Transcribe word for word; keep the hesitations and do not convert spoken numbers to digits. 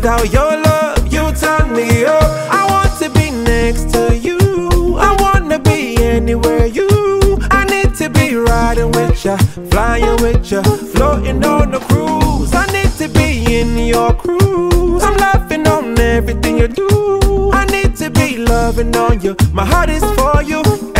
Without your love, you turn me up. I want to be next to you. I wanna be anywhere you. I need to be riding with ya, flying with ya, floating on the cruise. I need to be in your cruise. I'm laughing on everything you do. I need to be loving on you. My heart is for you.